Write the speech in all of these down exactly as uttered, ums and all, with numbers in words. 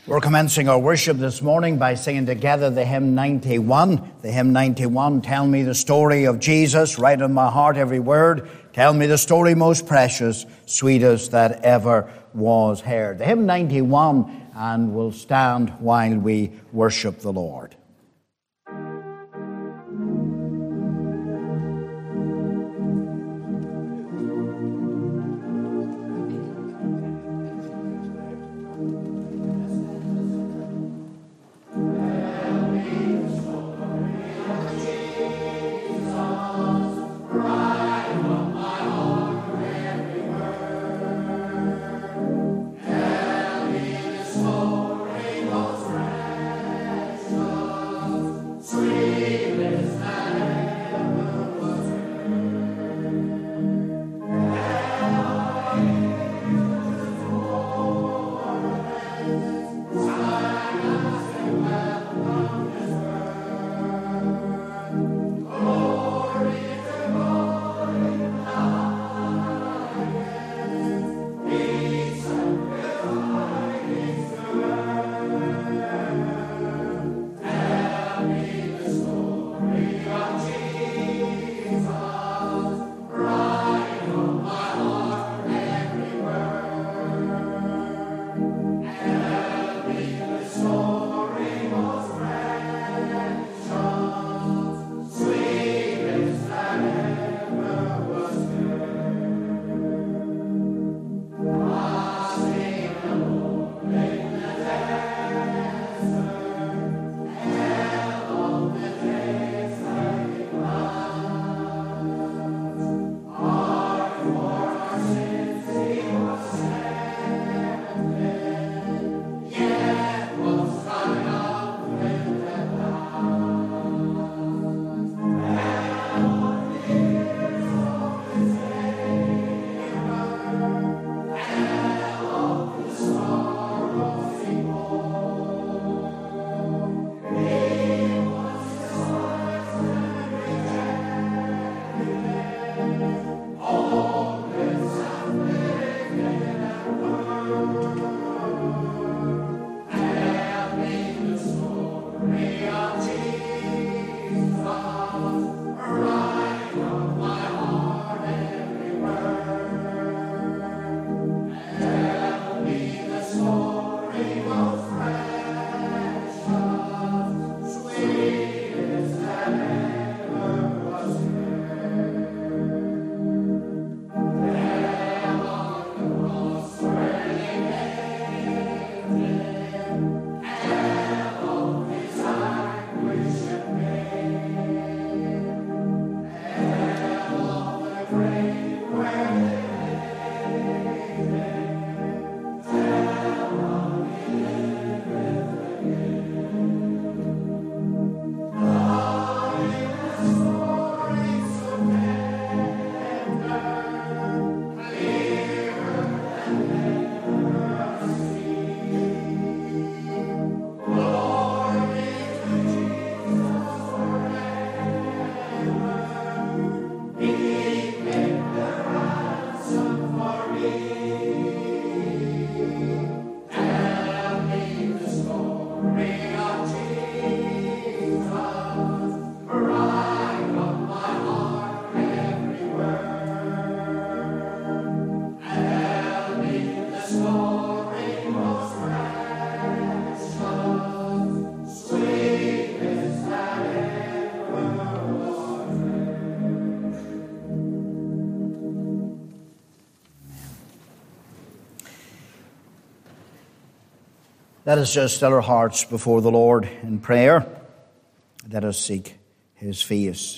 We're commencing our worship this morning by singing together the hymn ninety-one. The hymn ninety-one, Tell Me the Story of Jesus, Write in my heart every word. Tell me the story most precious, sweetest that ever was heard. The hymn ninety-one, and we'll stand while we worship the Lord. Let us just still our hearts before the Lord in prayer. Let us seek His face.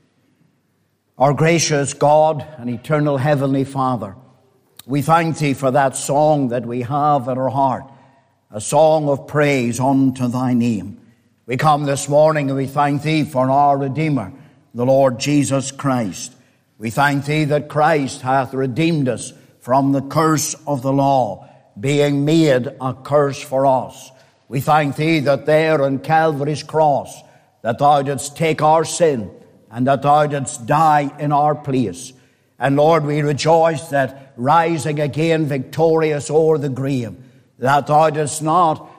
Our gracious God and eternal Heavenly Father, we thank Thee for that song that we have in our heart, a song of praise unto Thy name. We come this morning and we thank Thee for our Redeemer, the Lord Jesus Christ. We thank Thee that Christ hath redeemed us from the curse of the law, being made a curse for us. We thank Thee that there on Calvary's cross, that Thou didst take our sin and that Thou didst die in our place. And Lord, we rejoice that rising again victorious o'er the grave, that Thou didst not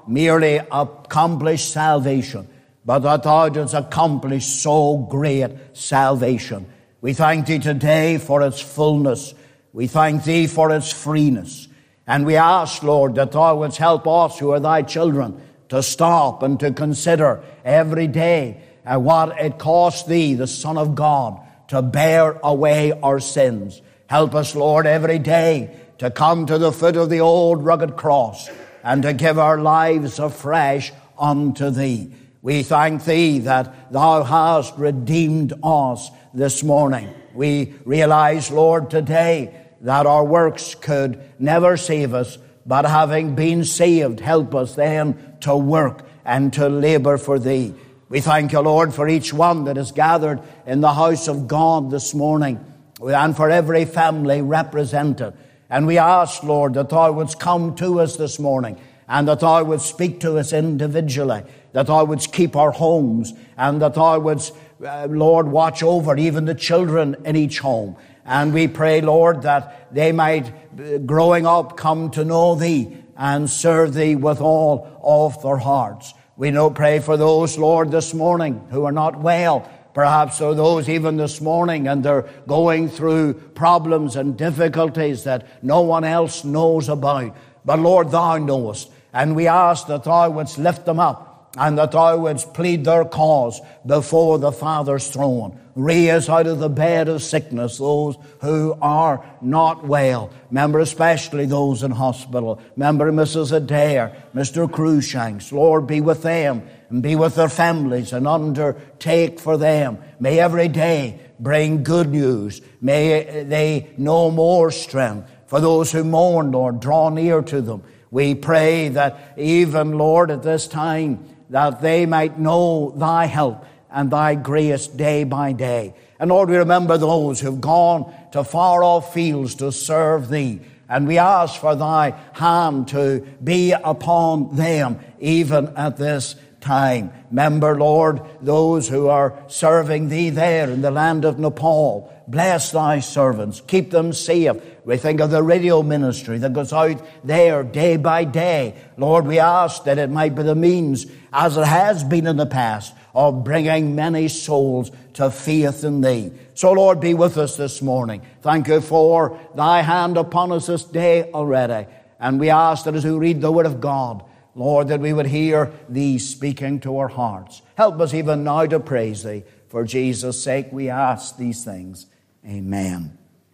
merely accomplish salvation, but that thou didst accomplish so great salvation. We thank thee today for its fullness. We thank thee for its freeness. And we ask, Lord, that thou wouldst help us who are thy children to stop and to consider every day uh, what it cost thee, the Son of God, to bear away our sins. Help us, Lord, every day to come to the foot of the old rugged cross and to give our lives afresh unto thee. We thank thee that thou hast redeemed us this morning. We realize, Lord, today that our works could never save us, but having been saved, help us then to work and to labor for thee. We thank you, Lord, for each one that is gathered in the house of God this morning, and for every family represented. And we ask, Lord, that thou wouldst come to us this morning, and that thou wouldst speak to us individually, that thou wouldst keep our homes, and that thou wouldst, uh, Lord, watch over even the children in each home. And we pray, Lord, that they might, uh, growing up, come to know thee and serve thee with all of their hearts. We know, pray for those, Lord, this morning who are not well. Perhaps there are those even this morning and they're going through problems and difficulties that no one else knows about. But Lord, thou knowest. And we ask that thou wouldst lift them up and that thou wouldst plead their cause before the Father's throne. Raise out of the bed of sickness those who are not well. Remember especially those in hospital. Remember Missus Adair, Mister Cruikshanks. Lord, be with them and be with their families and undertake for them. May every day bring good news. May they know more strength. For those who mourn, Lord, draw near to them. We pray that even, Lord, at this time, that they might know thy help and thy grace day by day. And Lord, we remember those who've gone to far off fields to serve thee. And we ask for thy hand to be upon them even at this time. Remember, Lord, those who are serving thee there in the land of Nepal. Bless thy servants. Keep them safe. We think of the radio ministry that goes out there day by day. Lord, we ask that it might be the means, as it has been in the past, of bringing many souls to faith in thee. So, Lord, be with us this morning. Thank you for thy hand upon us this day already. And we ask that as we read the word of God, Lord, that we would hear thee speaking to our hearts. Help us even now to praise thee. For Jesus' sake we ask these things. Amen.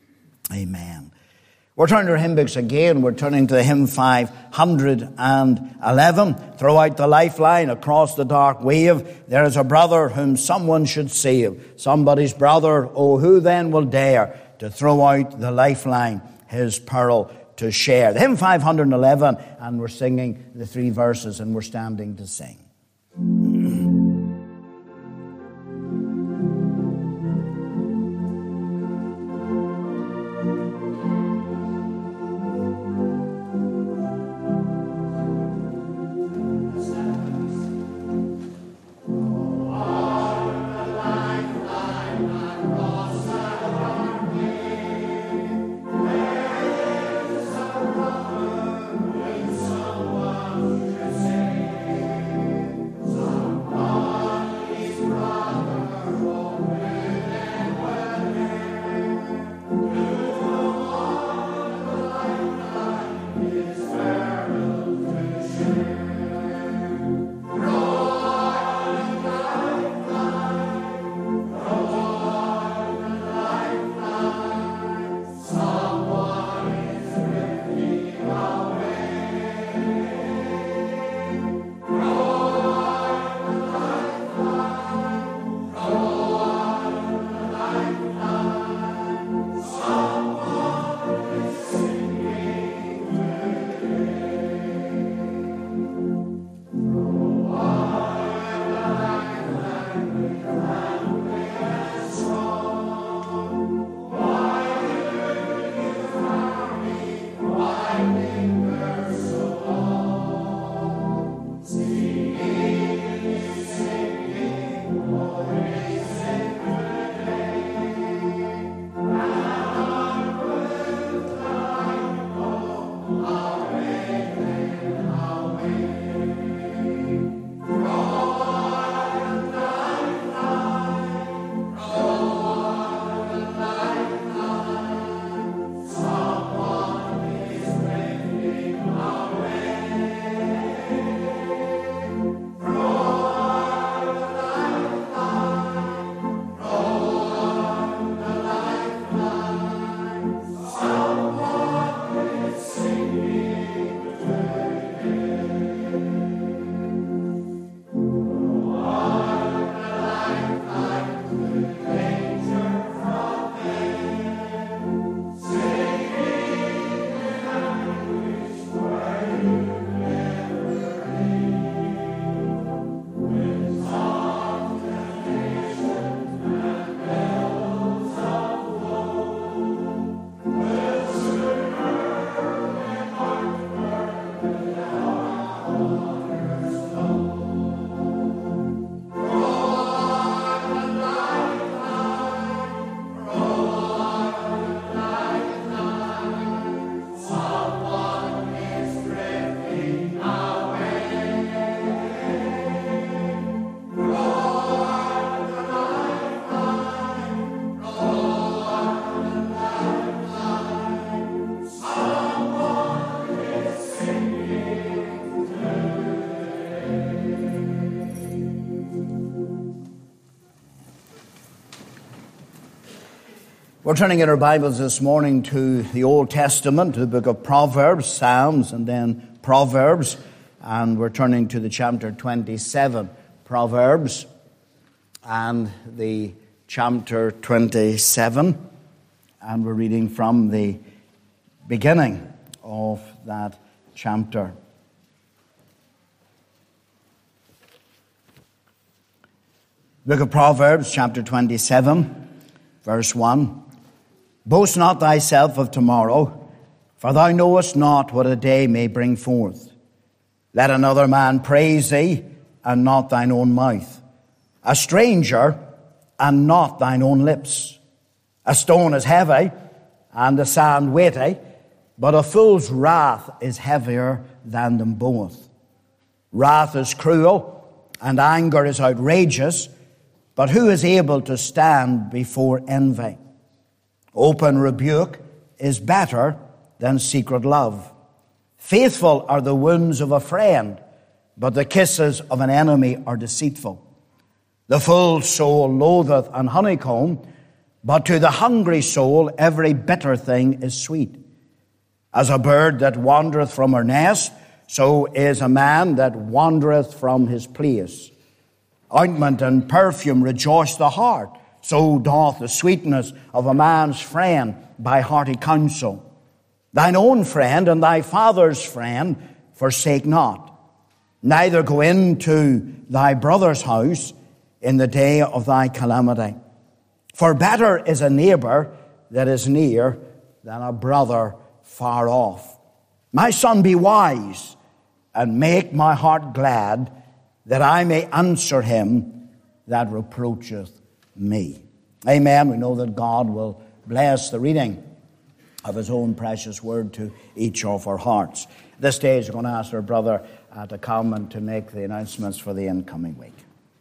Amen. We're turning to our hymn books again. We're turning to hymn five hundred eleven. Throw out the lifeline across the dark wave. There is a brother whom someone should save. Somebody's brother, oh, who then will dare to throw out the lifeline, his peril to share? The hymn five hundred eleven, and we're singing the three verses, and we're standing to sing. Oh We're turning in our Bibles this morning to the Old Testament, to the book of Proverbs, Psalms, and then Proverbs. And we're turning to the chapter twenty-seven, Proverbs, and the chapter twenty-seven. And we're reading from the beginning of that chapter. Book of Proverbs, chapter twenty-seven, verse one. Boast not thyself of tomorrow, for thou knowest not what a day may bring forth. Let another man praise thee, and not thine own mouth. A stranger, and not thine own lips. A stone is heavy, and the sand weighty, but a fool's wrath is heavier than them both. Wrath is cruel, and anger is outrageous, but who is able to stand before envy? Open rebuke is better than secret love. Faithful are the wounds of a friend, but the kisses of an enemy are deceitful. The full soul loatheth an honeycomb, but to the hungry soul every bitter thing is sweet. As a bird that wandereth from her nest, so is a man that wandereth from his place. Ointment and perfume rejoice the heart, so doth the sweetness of a man's friend by hearty counsel. Thine own friend and thy father's friend forsake not. Neither go into thy brother's house in the day of thy calamity. For better is a neighbor that is near than a brother far off. My son, be wise, and make my heart glad, that I may answer him that reproacheth me. Amen. We know that God will bless the reading of his own precious word to each of our hearts. At this stage, we're going to ask our brother uh, to come and to make the announcements for the incoming week.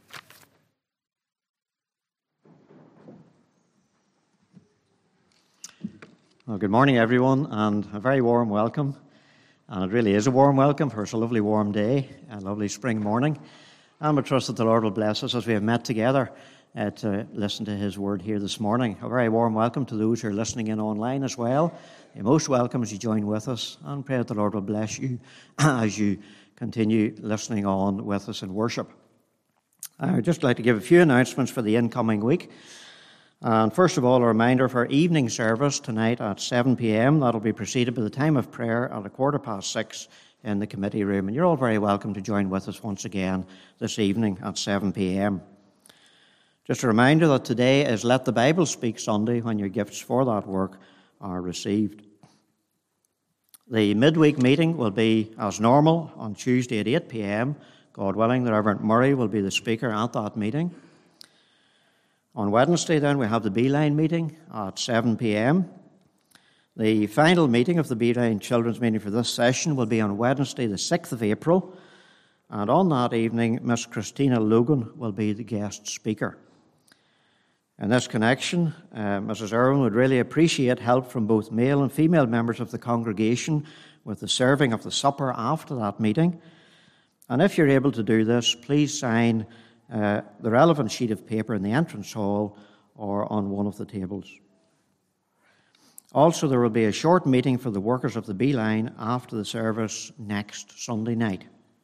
Well, good morning, everyone, and a very warm welcome. And it really is a warm welcome for a lovely warm day, a lovely spring morning. And we trust that the Lord will bless us as we have met together uh, to listen to his word here this morning. A very warm welcome to those who are listening in online as well. You're most welcome as you join with us, and pray that the Lord will bless you as you continue listening on with us in worship. I would just like to give a few announcements for the incoming week. And first of all, a reminder of our evening service tonight at seven p.m. That'll be preceded by the time of prayer at a quarter past six in the committee room. And you're all very welcome to join with us once again this evening at seven p.m. Just a reminder that today is Let the Bible Speak Sunday, when your gifts for that work are received. The midweek meeting will be as normal on Tuesday at eight p.m. God willing, the Reverend Murray will be the speaker at that meeting. On Wednesday, then, we have the Beeline meeting at seven p.m. The final meeting of the Beeline Children's Meeting for this session will be on Wednesday, the sixth of April. And on that evening, Miss Christina Logan will be the guest speaker. In this connection, uh, Missus Irwin would really appreciate help from both male and female members of the congregation with the serving of the supper after that meeting. And if you're able to do this, please sign uh, the relevant sheet of paper in the entrance hall or on one of the tables. Also, there will be a short meeting for the workers of the Beeline after the service next Sunday night.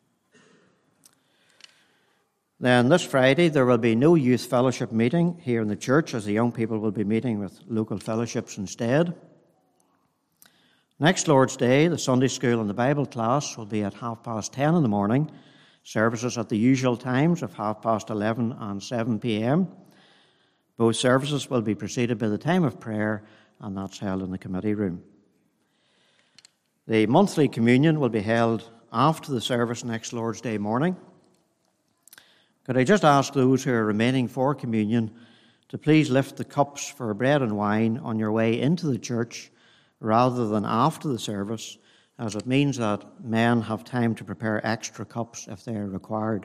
Then this Friday, there will be no youth fellowship meeting here in the church, as the young people will be meeting with local fellowships instead. Next Lord's Day, the Sunday school and the Bible class will be at half past ten in the morning. Services at the usual times of half past eleven and seven p.m. Both services will be preceded by the time of prayer, and that's held in the committee room. The monthly communion will be held after the service next Lord's Day morning. Could I just ask those who are remaining for communion to please lift the cups for bread and wine on your way into the church rather than after the service, as it means that men have time to prepare extra cups if they are required.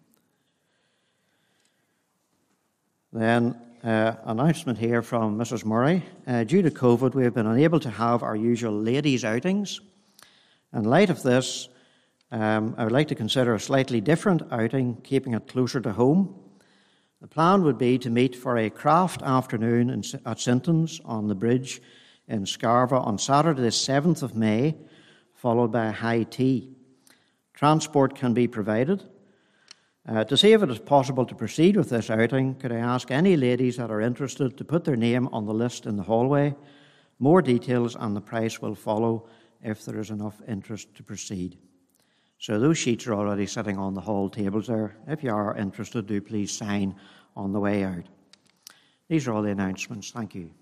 Then, uh, announcement here from Missus Murray. Uh, due to COVID, we have been unable to have our usual ladies' outings. In light of this, Um, I would like to consider a slightly different outing, keeping it closer to home. The plan would be to meet for a craft afternoon in, at Sinton's on the bridge in Scarborough on Saturday the seventh of May, followed by a high tea. Transport can be provided. Uh, to see if it is possible to proceed with this outing, could I ask any ladies that are interested to put their name on the list in the hallway? More details and the price will follow if there is enough interest to proceed. So those sheets are already sitting on the hall tables there. If you are interested, do please sign on the way out. These are all the announcements. Thank you.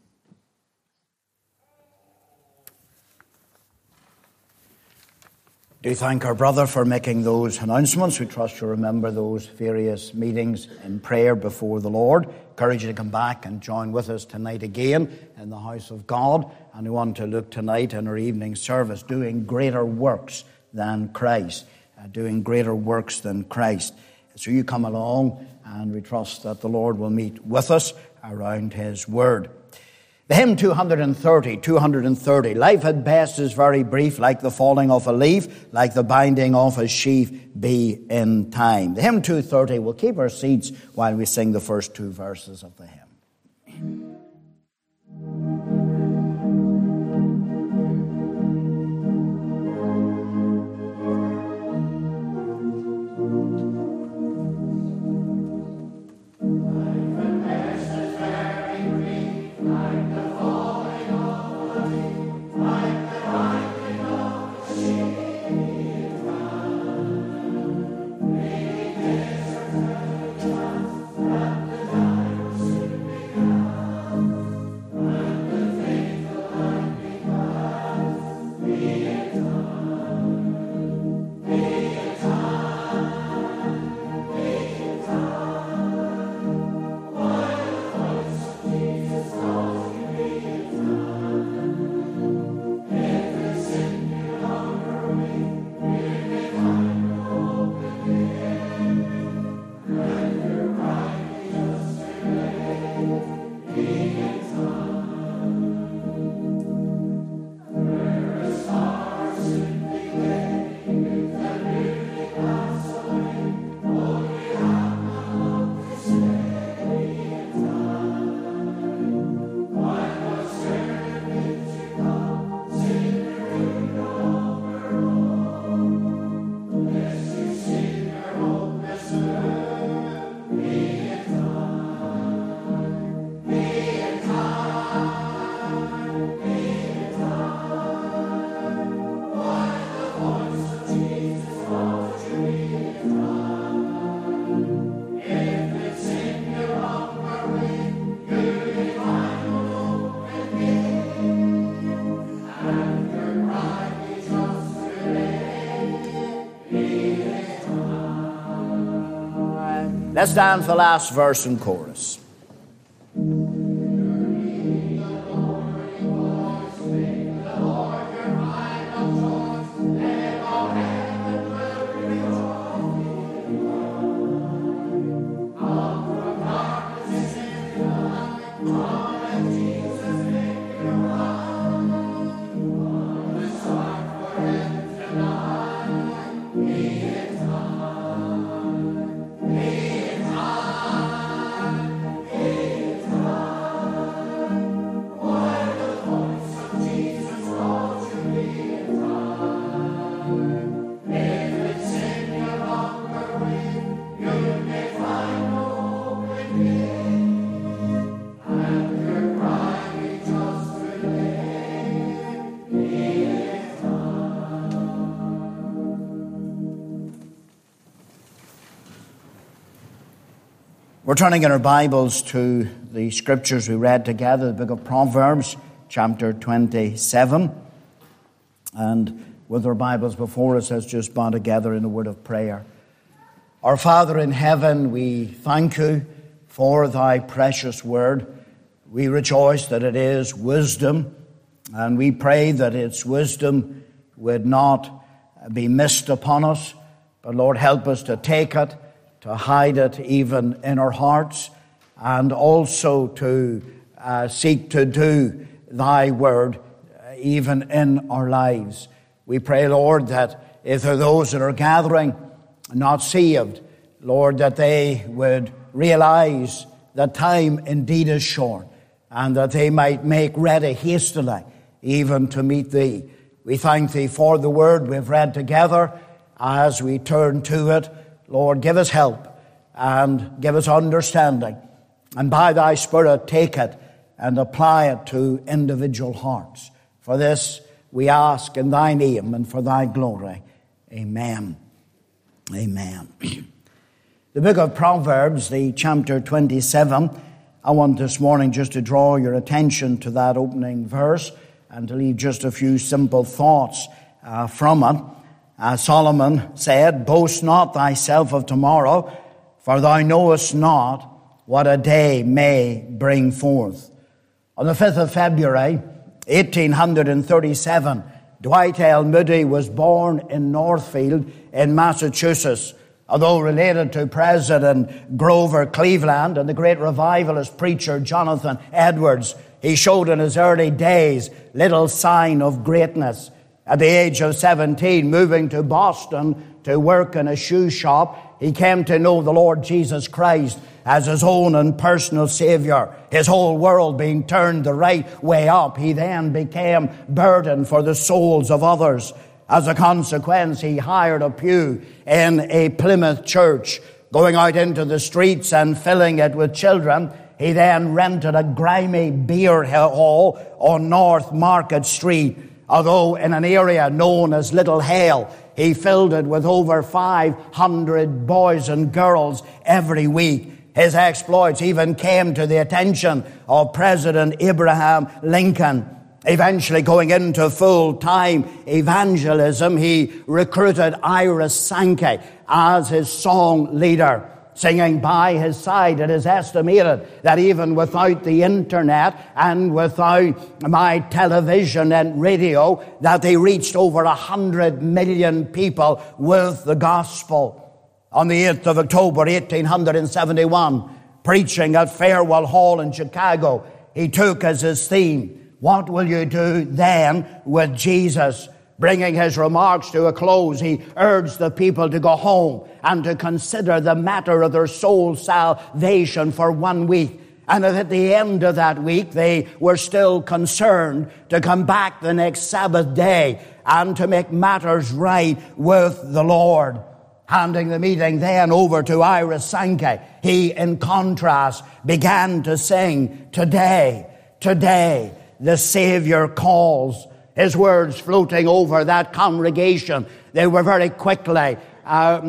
Do thank our brother for making those announcements. We trust you remember those various meetings in prayer before the Lord. Encourage you to come back and join with us tonight again in the house of God. And we want to look tonight in our evening service, doing greater works than Christ. Uh, doing greater works than Christ. So you come along, and we trust that the Lord will meet with us around His Word. The hymn two hundred thirty, two hundred thirty. Life at best is very brief, like the falling of a leaf, like the binding of a sheaf be in time. The hymn two thirty, we'll keep our seats while we sing the first two verses of the hymn. Let's stand for the last verse and chorus. We're turning in our Bibles to the scriptures we read together, the book of Proverbs, chapter twenty-seven. And with our Bibles before us, let's just bow together in a word of prayer. Our Father in heaven, we thank you for thy precious word. We rejoice that it is wisdom, and we pray that its wisdom would not be missed upon us. But Lord, help us to take it, to hide it even in our hearts, and also to uh, seek to do thy word uh, even in our lives. We pray, Lord, that if there are those that are gathering not saved, Lord, that they would realize that time indeed is short, and that they might make ready hastily even to meet Thee. We thank Thee for the word we've read together. As we turn to it, Lord, give us help and give us understanding. And by Thy Spirit, take it and apply it to individual hearts. For this we ask in Thy name and for Thy glory. Amen. Amen. The book of Proverbs, the chapter twenty-seven, I want this morning just to draw your attention to that opening verse and to leave just a few simple thoughts uh, from it. Uh, Solomon said, "Boast not thyself of tomorrow, for thou knowest not what a day may bring forth." On the fifth of February, eighteen thirty-seven, Dwight L. Moody was born in Northfield in Massachusetts. Although related to President Grover Cleveland and the great revivalist preacher Jonathan Edwards, he showed in his early days little sign of greatness. At the age of seventeen, moving to Boston to work in a shoe shop, he came to know the Lord Jesus Christ as his own and personal Savior. His whole world being turned the right way up, he then became burdened for the souls of others. As a consequence, he hired a pew in a Plymouth church. Going out into the streets and filling it with children, he then rented a grimy beer hall on North Market Street. Although in an area known as Little Hale, he filled it with over five hundred boys and girls every week. His exploits even came to the attention of President Abraham Lincoln. Eventually going into full-time evangelism, he recruited Ira Sankey as his song leader. Singing by his side, it is estimated that even without the internet and without my television and radio, that they reached over a hundred million people with the gospel. On the eighth of October, eighteen seventy-one, preaching at Farewell Hall in Chicago, he took as his theme, "What will you do then with Jesus?" Bringing his remarks to a close, he urged the people to go home and to consider the matter of their soul salvation for one week. And if at the end of that week they were still concerned, to come back the next Sabbath day and to make matters right with the Lord. Handing the meeting then over to Ira Sankey, he, in contrast, began to sing, "Today, today, the Savior calls." His words floating over that congregation, they were very quickly uh,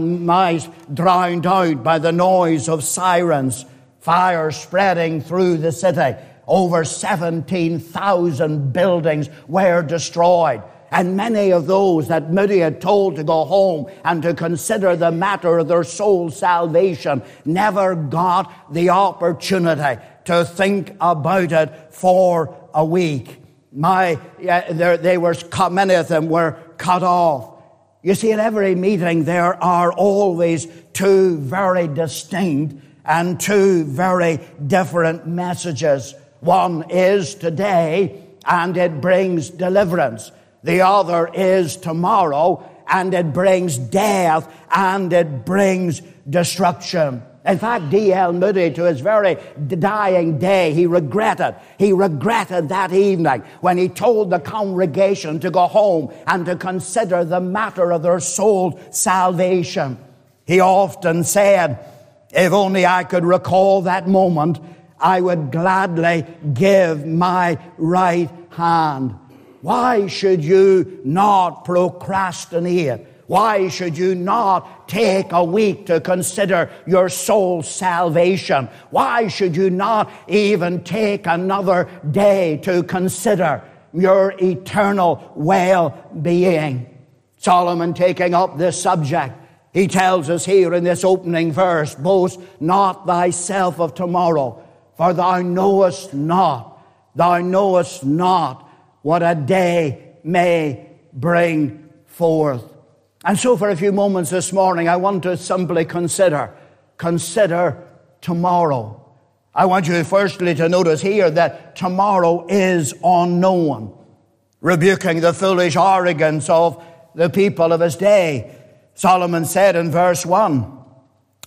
drowned out by the noise of sirens, fire spreading through the city. Over seventeen thousand buildings were destroyed. And many of those that Moody had told to go home and to consider the matter of their soul salvation never got the opportunity to think about it for a week. My, uh, they were, many of them were cut off. You see, at every meeting there are always two very distinct and two very different messages. One is today, and it brings deliverance. The other is tomorrow, and it brings death, and it brings destruction. In fact, D L Moody, to his very dying day, he regretted, he regretted that evening when he told the congregation to go home and to consider the matter of their soul salvation. He often said, "If only I could recall that moment, I would gladly give my right hand." Why should you not procrastinate? Why should you not take a week to consider your soul's salvation? Why should you not even take another day to consider your eternal well-being? Solomon, taking up this subject, he tells us here in this opening verse, "Boast not thyself of tomorrow, for thou knowest not, thou knowest not what a day may bring forth." And so for a few moments this morning, I want to simply consider, consider tomorrow. I want you firstly to notice here that tomorrow is unknown. Rebuking the foolish arrogance of the people of his day, Solomon said in verse one,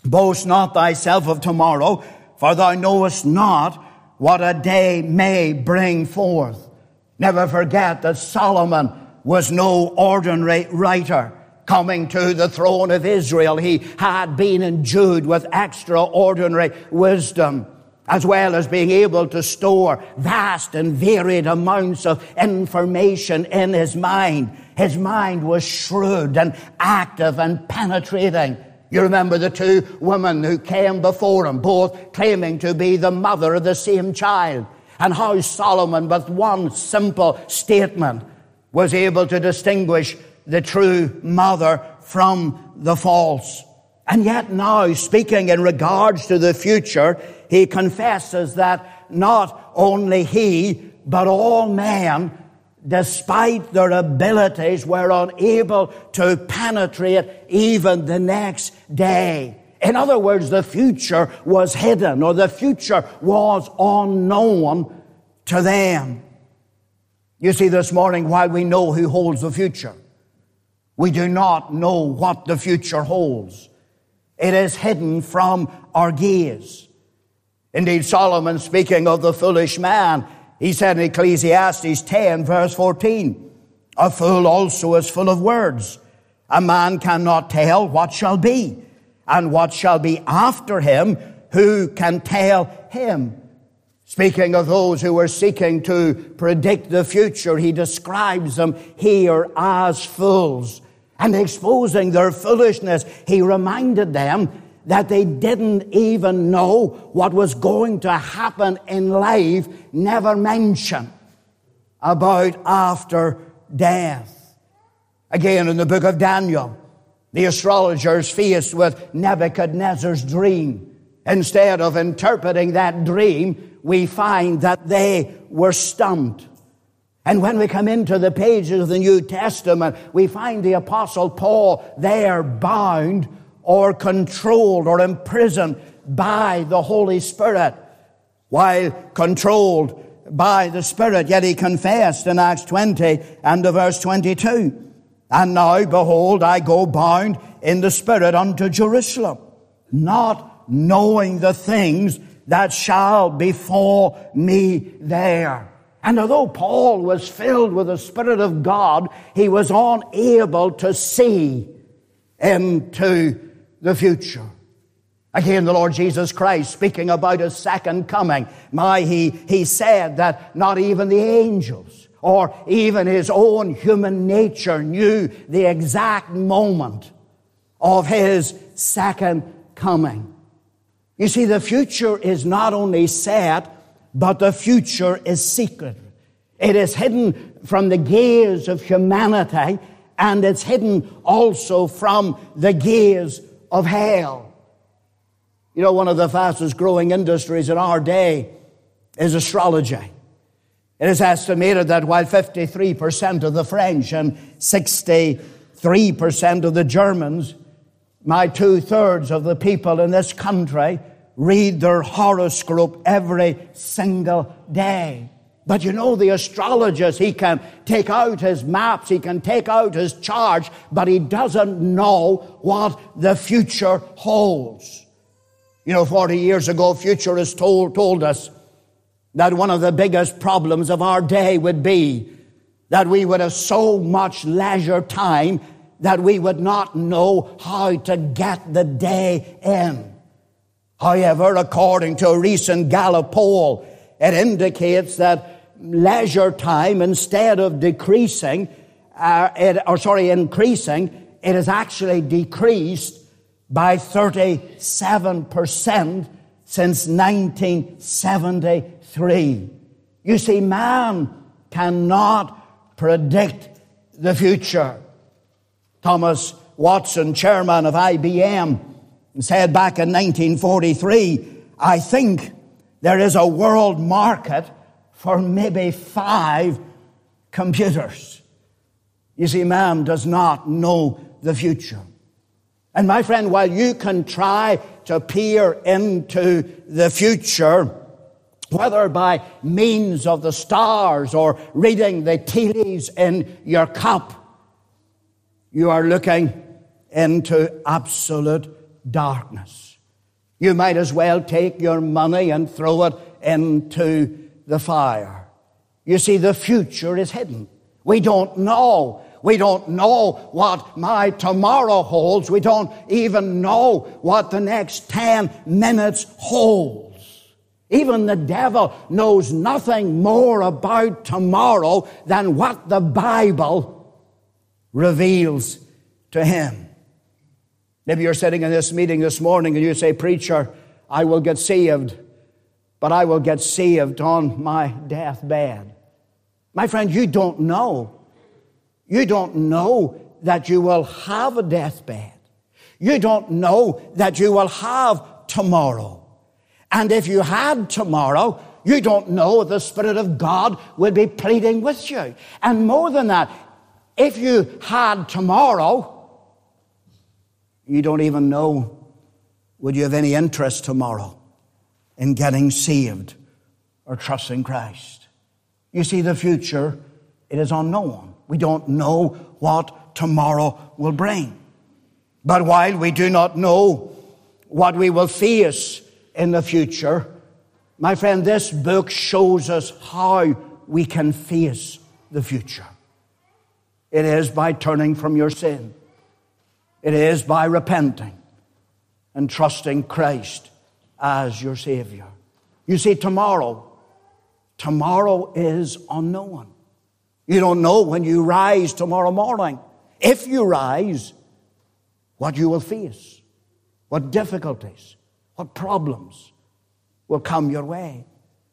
Boast not thyself of tomorrow, for thou knowest not what a day may bring forth. Never forget that Solomon was no ordinary writer. Coming to the throne of Israel, he had been endued with extraordinary wisdom, as well as being able to store vast and varied amounts of information in his mind. His mind was shrewd and active and penetrating. You remember the two women who came before him, both claiming to be the mother of the same child, and how Solomon, with one simple statement, was able to distinguish the true mother from the false. And yet now, speaking in regards to the future, he confesses that not only he, but all men, despite their abilities, were unable to penetrate even the next day. In other words, the future was hidden, or the future was unknown to them. You see, this morning, while we know who holds the future, we do not know what the future holds. It is hidden from our gaze. Indeed, Solomon, speaking of the foolish man, he said in Ecclesiastes ten, verse fourteen, a fool also is full of words. A man cannot tell what shall be, and what shall be after him, who can tell him? Speaking of those who were seeking to predict the future, he describes them here as fools. And exposing their foolishness, he reminded them that they didn't even know what was going to happen in life, never mention about after death. Again, in the book of Daniel, the astrologers faced with Nebuchadnezzar's dream, instead of interpreting that dream, we find that they were stumped. And when we come into the pages of the New Testament, we find the Apostle Paul there bound or controlled or imprisoned by the Holy Spirit. While controlled by the Spirit, yet he confessed in Acts twenty and verse twenty-two, and now, behold, I go bound in the Spirit unto Jerusalem, not knowing the things that shall befall me there. And although Paul was filled with the Spirit of God, he was unable to see into the future. Again, the Lord Jesus Christ, speaking about his second coming, my, he, he said that not even the angels or even his own human nature knew the exact moment of his second coming. You see, the future is not only set, but the future is secret. It is hidden from the gaze of humanity, and it's hidden also from the gaze of hell. You know, one of the fastest growing industries in our day is astrology. It is estimated that while fifty-three percent of the French and sixty-three percent of the Germans, my two-thirds of the people in this country, read their horoscope every single day. But you know, the astrologist, he can take out his maps, he can take out his charts, but he doesn't know what the future holds. You know, forty years ago, futurists told, told us that one of the biggest problems of our day would be that we would have so much leisure time that we would not know how to get the day in. However, according to a recent Gallup poll, it indicates that leisure time, instead of decreasing, uh, it, or sorry, increasing, it has actually decreased by thirty-seven percent since nineteen seventy-three. You see, man cannot predict the future. Thomas Watson, chairman of I B M, said back in nineteen forty-three, I think there is a world market for maybe five computers. You see, man does not know the future. And my friend, while you can try to peer into the future, whether by means of the stars or reading the tea leaves in your cup, you are looking into absolute darkness. You might as well take your money and throw it into the fire. You see, the future is hidden. We don't know. We don't know what my tomorrow holds. We don't even know what the next ten minutes holds. Even the devil knows nothing more about tomorrow than what the Bible reveals to him. Maybe you're sitting in this meeting this morning and you say, "Preacher, I will get saved, but I will get saved on my deathbed." My friend, you don't know. You don't know that you will have a deathbed. You don't know that you will have tomorrow. And if you had tomorrow, you don't know the Spirit of God would be pleading with you. And more than that, if you had tomorrow, you don't even know, would you have any interest tomorrow in getting saved or trusting Christ? You see, the future, it is unknown. We don't know what tomorrow will bring. But while we do not know what we will face in the future, my friend, this book shows us how we can face the future. It is by turning from your sin. It is by repenting and trusting Christ as your Savior. You see, tomorrow, tomorrow is unknown. You don't know when you rise tomorrow morning, if you rise, what you will face, what difficulties, what problems will come your way.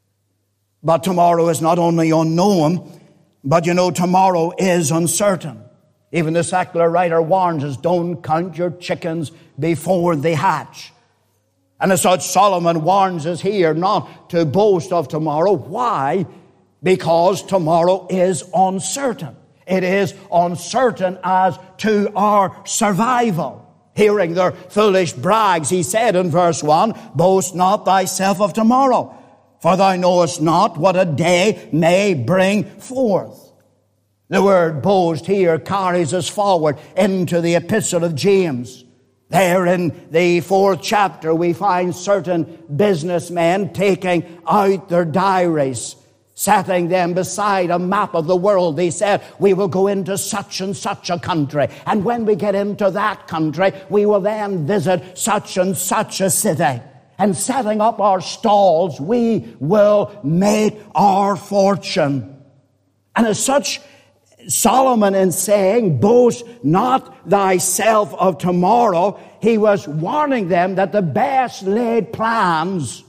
But tomorrow is not only unknown, but you know, tomorrow is uncertain. Even the secular writer warns us, don't count your chickens before they hatch. And as such, Solomon warns us here not to boast of tomorrow. Why? Because tomorrow is uncertain. It is uncertain as to our survival. Hearing their foolish brags, he said in verse one, "Boast not thyself of tomorrow, for thou knowest not what a day may bring forth." The word boast here carries us forward into the epistle of James. There in the fourth chapter, we find certain businessmen taking out their diaries, setting them beside a map of the world. They said, "We will go into such and such a country. And when we get into that country, we will then visit such and such a city. And setting up our stalls, we will make our fortune." And as such, Solomon, in saying, "Boast not thyself of tomorrow," he was warning them that the best laid plans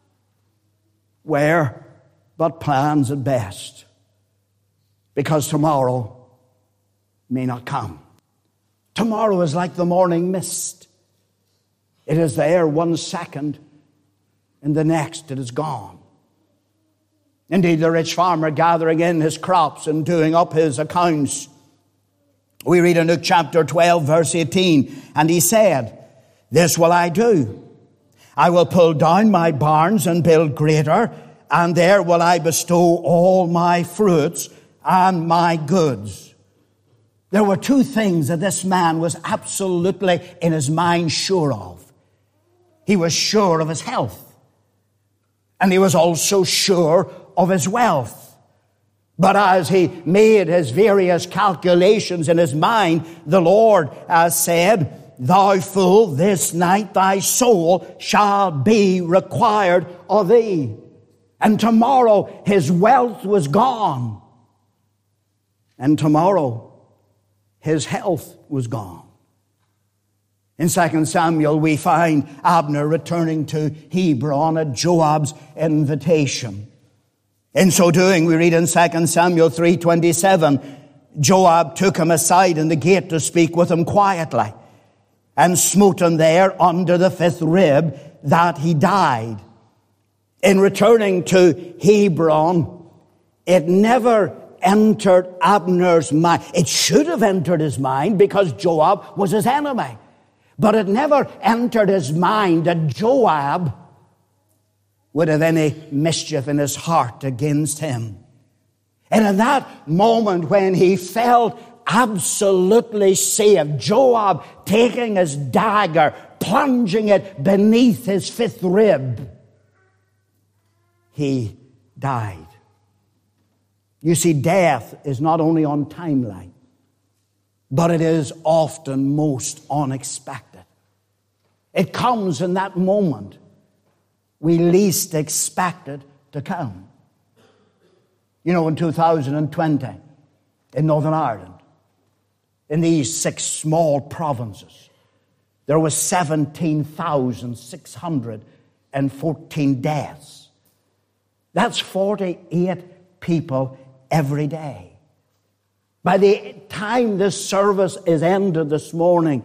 were but plans at best, because tomorrow may not come. Tomorrow is like the morning mist. It is there one second, and the next it is gone. Indeed, the rich farmer gathering in his crops and doing up his accounts, we read in Luke chapter twelve, verse eighteen, "And he said, This will I do. I will pull down my barns and build greater, and there will I bestow all my fruits and my goods." There were two things that this man was absolutely in his mind sure of. He was sure of his health, and he was also sure of his wealth. But as he made his various calculations in his mind, the Lord uh, said, "Thou fool, this night thy soul shall be required of thee." And tomorrow his wealth was gone. And tomorrow his health was gone. In Second Samuel, we find Abner returning to Hebron at Joab's invitation. In so doing, we read in Second Samuel three twenty-seven, Joab took him aside in the gate to speak with him quietly, and smote him there under the fifth rib, that he died. In returning to Hebron, it never entered Abner's mind. It should have entered his mind because Joab was his enemy. But it never entered his mind that Joab would have any mischief in his heart against him. And in that moment when he felt absolutely safe, Joab taking his dagger plunging it beneath his fifth rib, he died. You see, death is not only untimely, but it is often most unexpected. It comes in that moment we least expect it to come. You know, in two thousand twenty, in Northern Ireland, in these six small provinces, there was seventeen thousand six hundred fourteen deaths. That's forty-eight people every day. By the time this service is ended this morning,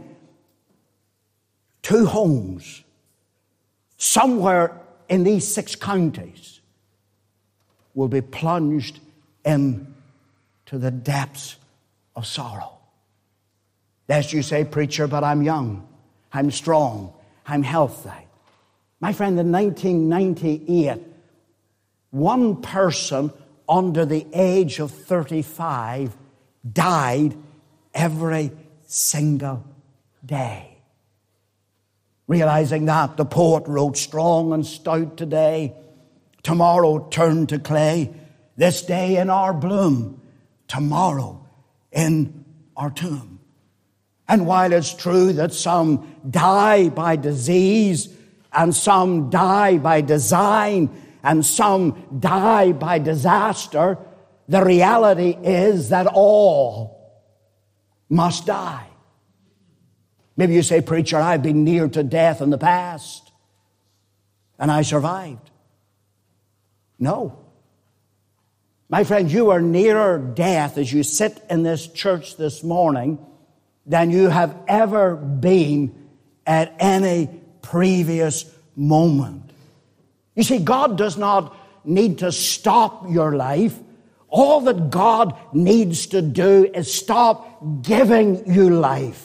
two homes somewhere in these six counties will be plunged into the depths of sorrow. Lest you say, preacher, but I'm young, I'm strong, I'm healthy. My friend, in nineteen ninety-eight, one person under the age of thirty-five died every single day. Realizing that, the poet wrote, strong and stout today, tomorrow turn to clay. This day in our bloom, tomorrow in our tomb. And while it's true that some die by disease, and some die by design, and some die by disaster, the reality is that all must die. Maybe you say, preacher, I've been near to death in the past, and I survived. No. My friend, you are nearer death as you sit in this church this morning than you have ever been at any previous moment. You see, God does not need to stop your life. All that God needs to do is stop giving you life.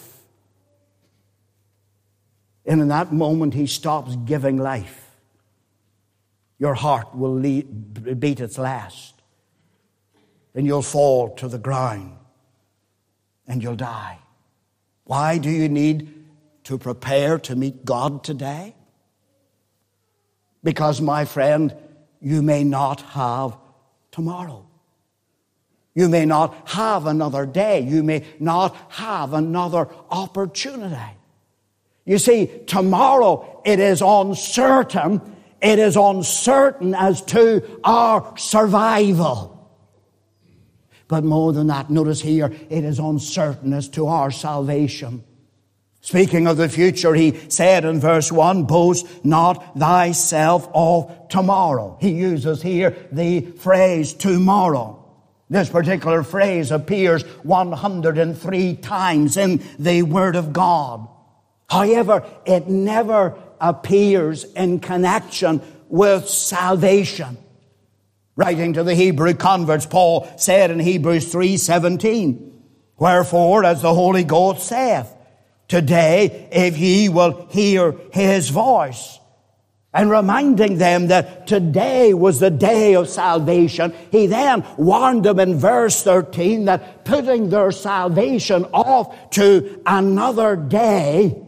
And in that moment he stops giving life, your heart will lead, beat its last. And you'll fall to the ground and you'll die. Why do you need to prepare to meet God today? Because, my friend, you may not have tomorrow. You may not have another day. You may not have another opportunity. You see, tomorrow it is uncertain. It is uncertain as to our survival. But more than that, notice here, it is uncertain as to our salvation. Speaking of the future, he said in verse one, boast not thyself of tomorrow. He uses here the phrase tomorrow. This particular phrase appears one hundred three times in the Word of God. However, it never appears in connection with salvation. Writing to the Hebrew converts, Paul said in Hebrews three seventeen, wherefore, as the Holy Ghost saith, today, if ye will hear his voice. And reminding them that today was the day of salvation, he then warned them in verse thirteen that putting their salvation off to another day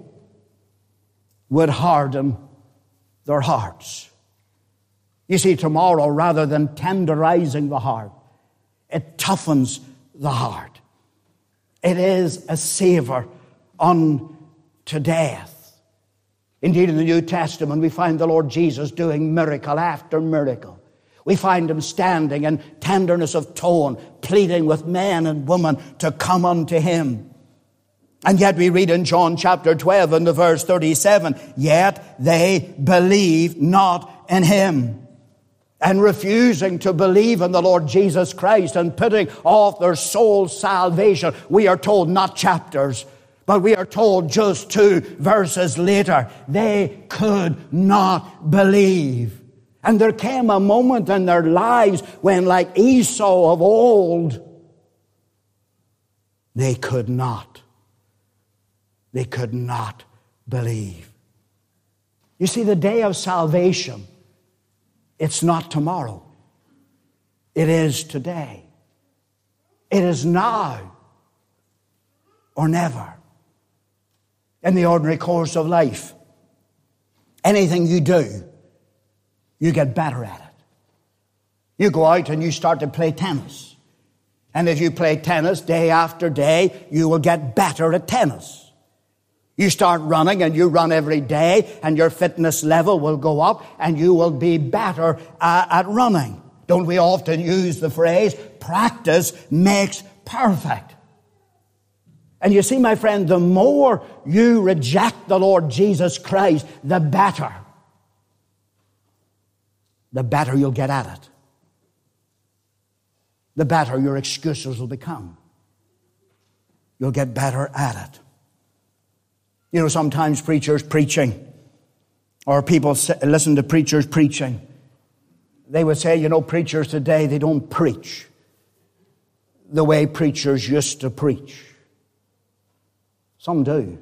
would harden their hearts. You see, tomorrow, rather than tenderizing the heart, it toughens the heart. It is a savor unto death. Indeed, in the New Testament, we find the Lord Jesus doing miracle after miracle. We find him standing in tenderness of tone, pleading with men and women to come unto him. And yet we read in John chapter twelve and the verse thirty-seven, yet they believe not in him. And refusing to believe in the Lord Jesus Christ and putting off their soul's salvation, we are told, not chapters, but we are told just two verses later, they could not believe. And there came a moment in their lives when, like Esau of old, they could not. They could not believe. You see, the day of salvation, it's not tomorrow. It is today. It is now or never. in the ordinary course of life. Anything you do, you get better at it. You go out and you start to play tennis. And as you play tennis day after day, you will get better at tennis. You start running and you run every day and your fitness level will go up and you will be better uh, at running. Don't we often use the phrase, practice makes perfect? And you see, my friend, the more you reject the Lord Jesus Christ, the better. The better you'll get at it. The better your excuses will become. You'll get better at it. You know, sometimes preachers preaching, or people listen to preachers preaching, they would say, you know, preachers today, they don't preach the way preachers used to preach. Some do.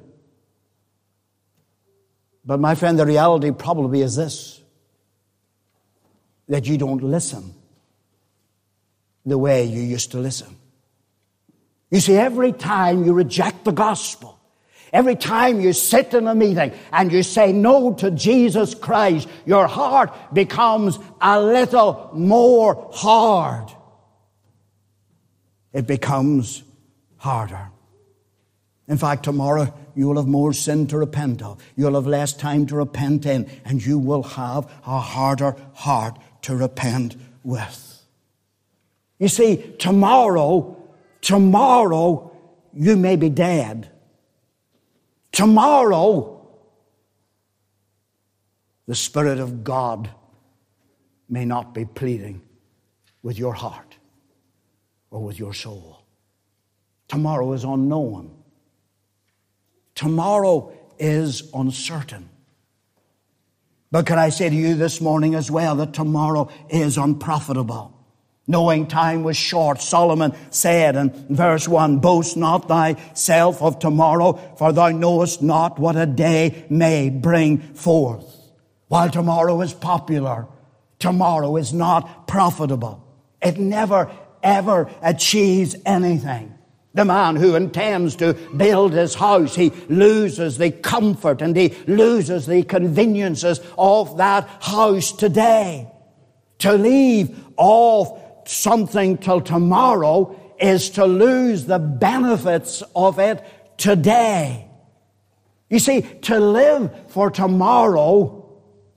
But my friend, the reality probably is this, that you don't listen the way you used to listen. You see, every time you reject the gospel, every time you sit in a meeting and you say no to Jesus Christ, your heart becomes a little more hard. It becomes harder. In fact, tomorrow you will have more sin to repent of. You'll have less time to repent in, and you will have a harder heart to repent with. You see, tomorrow, tomorrow you may be dead. Tomorrow, the Spirit of God may not be pleading with your heart or with your soul. Tomorrow is unknown. Tomorrow is uncertain. But can I say to you this morning as well that tomorrow is unprofitable? Knowing time was short, Solomon said in verse one, boast not thyself of tomorrow, for thou knowest not what a day may bring forth. While tomorrow is popular, tomorrow is not profitable. It never, ever achieves anything. The man who intends to build his house, he loses the comfort and he loses the conveniences of that house today. To leave off something till tomorrow is to lose the benefits of it today. You see, to live for tomorrow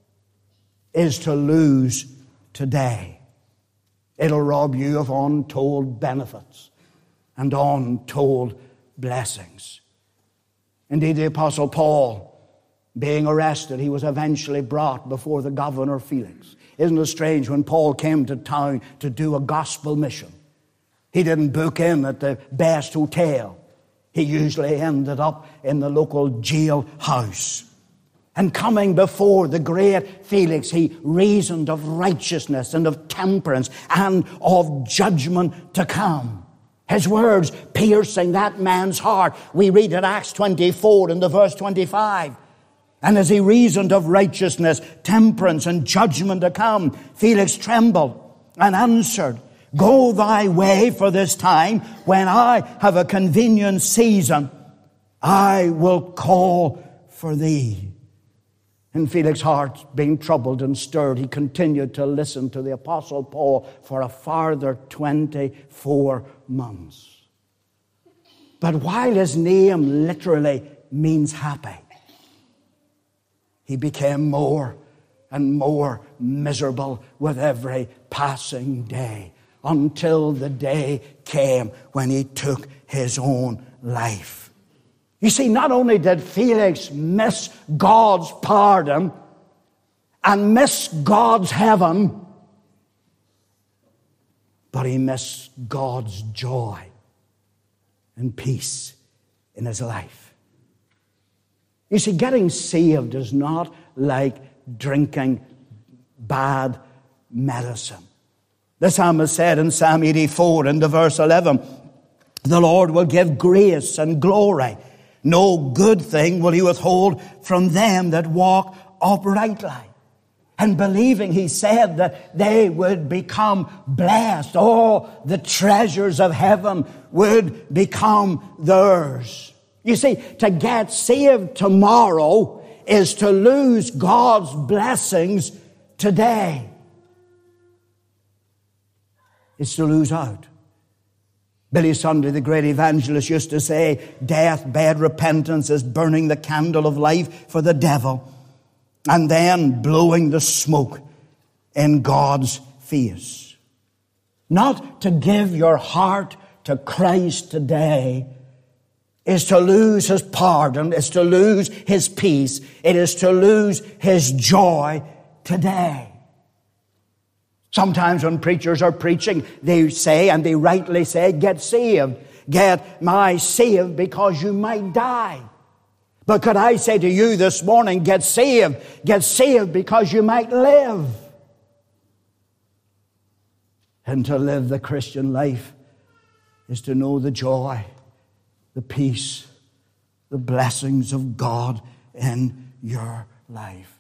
is to lose today. It'll rob you of untold benefits and untold blessings. Indeed, the Apostle Paul, being arrested, he was eventually brought before the governor Felix. Isn't it strange, when Paul came to town to do a gospel mission, he didn't book in at the best hotel. He usually ended up in the local jail house. And coming before the great Felix, he reasoned of righteousness and of temperance and of judgment to come. His words piercing that man's heart. We read in Acts twenty-four in the verse twenty-five. And as he reasoned of righteousness, temperance, and judgment to come, Felix trembled and answered, go thy way, for this time, when I have a convenient season, I will call for thee. And Felix's heart being troubled and stirred, he continued to listen to the Apostle Paul for a farther twenty-four months. But while his name literally means happy, he became more and more miserable with every passing day, until the day came when he took his own life. You see, not only did Felix miss God's pardon and miss God's heaven, but he missed God's joy and peace in his life. You see, getting saved is not like drinking bad medicine. The psalmist said in Psalm eighty-four in the verse eleven, the Lord will give grace and glory. No good thing will he withhold from them that walk uprightly. And believing, he said that they would become blessed. All the treasures of heaven would become theirs. You see, to get saved tomorrow is to lose God's blessings today. It's to lose out. Billy Sunday, the great evangelist, used to say, death, bed, repentance is burning the candle of life for the devil and then blowing the smoke in God's face. Not to give your heart to Christ today is to lose His pardon, is to lose His peace, it is to lose His joy today. Sometimes when preachers are preaching, they say, and they rightly say, get saved. Get my saved because you might die. But could I say to you this morning, get saved. Get saved because you might live. And to live the Christian life is to know the joy, the peace, the blessings of God in your life.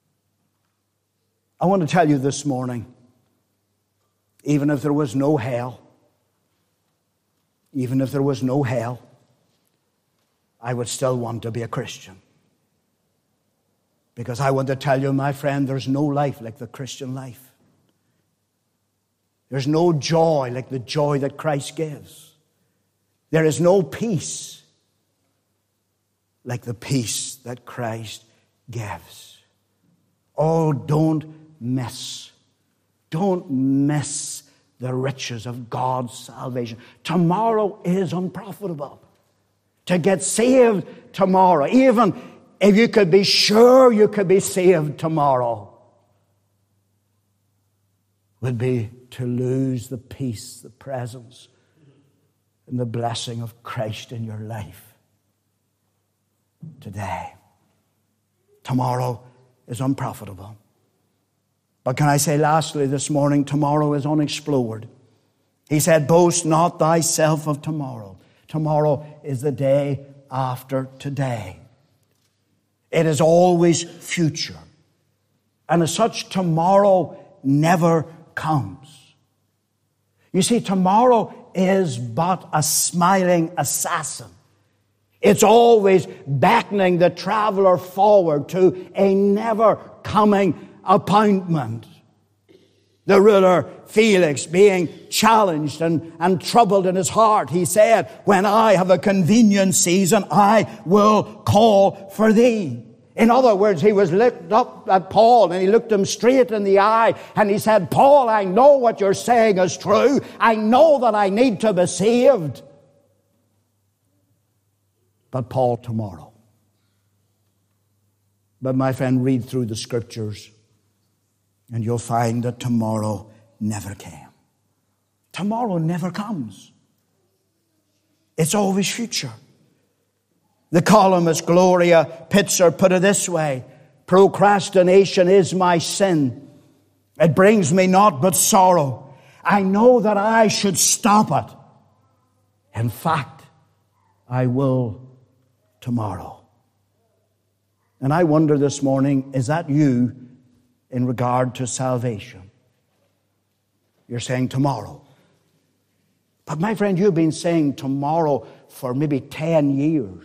I want to tell you this morning, even if there was no hell, even if there was no hell, I would still want to be a Christian. Because I want to tell you, my friend, there's no life like the Christian life. There's no joy like the joy that Christ gives. There is no peace like the peace that Christ gives. Oh, don't miss Don't miss the riches of God's salvation. Tomorrow is unprofitable. To get saved tomorrow, even if you could be sure you could be saved tomorrow, would be to lose the peace, the presence, and the blessing of Christ in your life today. Tomorrow is unprofitable. But can I say lastly this morning, tomorrow is unexplored. He said, boast not thyself of tomorrow. Tomorrow is the day after today. It is always future. And as such, tomorrow never comes. You see, tomorrow is but a smiling assassin. It's always beckoning the traveler forward to a never coming appointment. The ruler Felix, being challenged and, and troubled in his heart, he said, when I have a convenient season, I will call for thee. In other words, he was looked up at Paul and he looked him straight in the eye and he said, Paul, I know what you're saying is true. I know that I need to be saved. But Paul, tomorrow. But my friend, read through the scriptures and you'll find that tomorrow never came. Tomorrow never comes. It's always future. The columnist Gloria Pitzer put it this way: procrastination is my sin. It brings me naught but sorrow. I know that I should stop it. In fact, I will tomorrow. And I wonder this morning, is that you in regard to salvation? You're saying tomorrow. But my friend, you've been saying tomorrow for maybe ten years.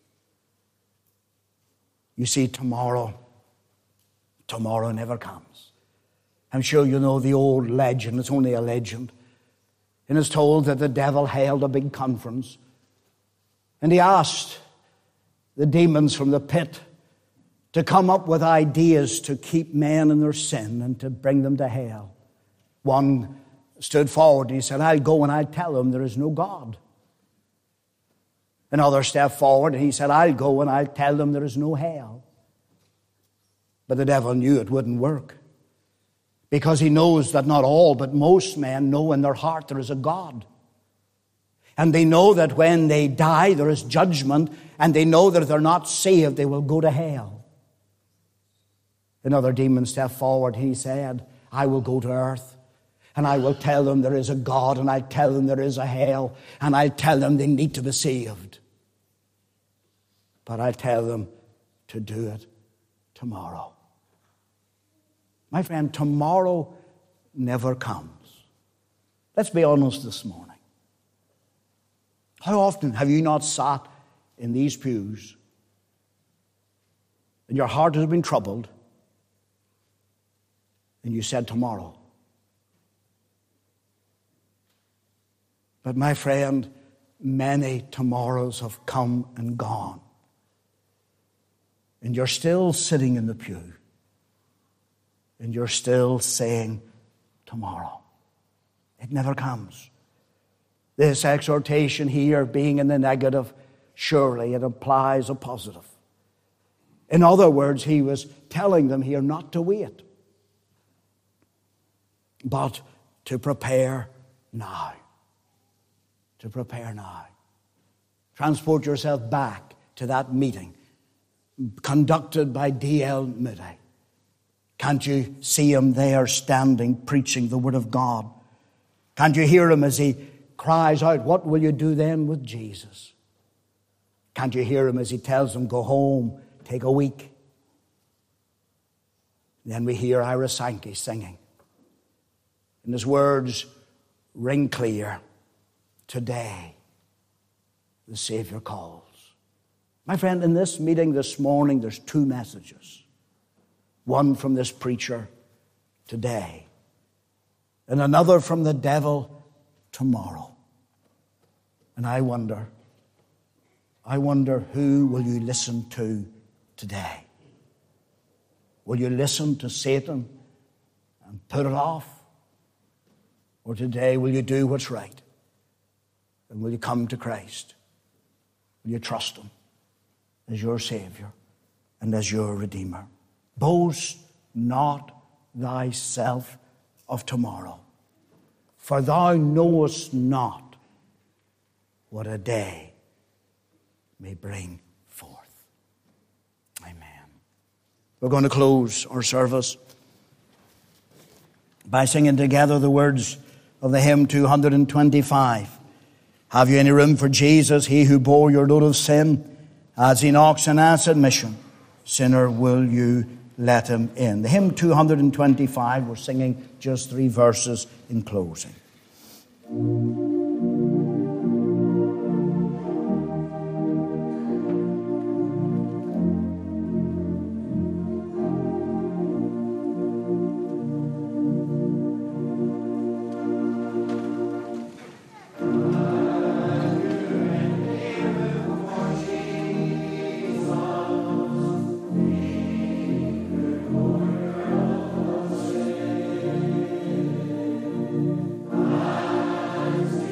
You see, tomorrow, tomorrow never comes. I'm sure you know the old legend. It's only a legend. And it's told that the devil held a big conference. And he asked the demons from the pit to come up with ideas to keep men in their sin and to bring them to hell. One stood forward and he said, I'll go and I'll tell them there is no God. Another stepped forward and he said, I'll go and I'll tell them there is no hell. But the devil knew it wouldn't work, because he knows that not all but most men know in their heart there is a God. And they know that when they die there is judgment, and they know that if they're not saved they will go to hell. Another demon stepped forward. He said, I will go to earth and I will tell them there is a God, and I'll tell them there is a hell, and I'll tell them they need to be saved. But I'll tell them to do it tomorrow. My friend, tomorrow never comes. Let's be honest this morning. How often have you not sat in these pews, and your heart has been troubled, and you said tomorrow. But my friend, many tomorrows have come and gone, and you're still sitting in the pew, and you're still saying tomorrow. It never comes. This exhortation here, being in the negative, surely it implies a positive. In other words, he was telling them here not to wait, but to prepare now. To prepare now. Transport yourself back to that meeting conducted by D L Moody. Can't you see him there standing, preaching the Word of God? Can't you hear him as he cries out, what will you do then with Jesus? Can't you hear him as he tells them, go home, take a week? Then we hear Ira Sankey singing. And his words ring clear. Today, the Savior calls. My friend, in this meeting this morning, there's two messages. One from this preacher today, and another from the devil tomorrow. And I wonder, I wonder who will you listen to today? Will you listen to Satan and put it off? Or today will you do what's right? And will you come to Christ? Will you trust him as your Savior and as your Redeemer? Boast not thyself of tomorrow, for thou knowest not what a day may bring forth. Amen. We're going to close our service by singing together the words of the hymn two hundred twenty-five. Have you any room for Jesus, he who bore your load of sin? As he knocks and asks admission, sinner, will you let him in? The hymn two hundred twenty-five, we're singing just three verses in closing. Eyes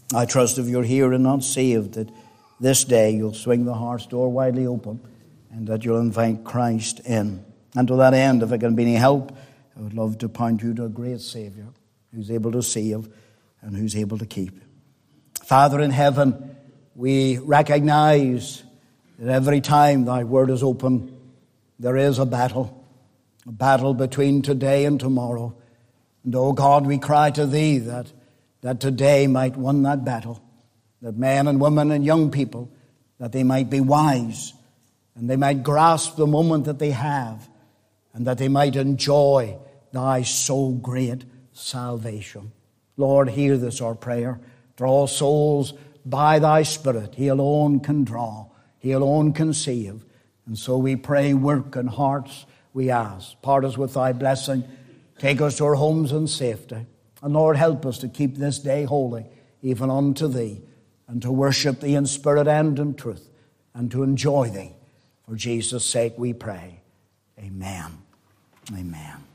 I trust if you're here and not saved, that this day you'll swing the heart's door widely open and that you'll invite Christ in. And to that end, if it can be any help, I would love to point you to a great Savior who's able to save and who's able to keep. Father in heaven, we recognize that every time thy word is open, there is a battle, a battle between today and tomorrow. And, oh God, we cry to thee that, that today might win that battle, that men and women and young people, that they might be wise and they might grasp the moment that they have and that they might enjoy thy so great salvation. Lord, hear this our prayer. Draw souls by thy Spirit. He alone can draw. He alone can save. And so we pray, work in hearts, we ask. Part us with thy blessing. Take us to our homes in safety. And Lord, help us to keep this day holy, even unto thee, and to worship thee in spirit and in truth, and to enjoy thee. For Jesus' sake we pray. Amen. Amen.